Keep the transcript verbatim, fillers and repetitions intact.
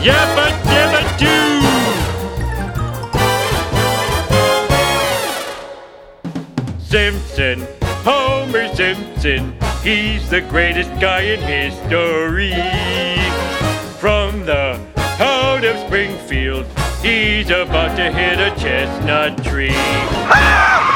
Yabba dabba doo! Simpson, Homer Simpson, he's the greatest guy in history. From the town of Springfield, he's about to hit a chestnut tree. Ah!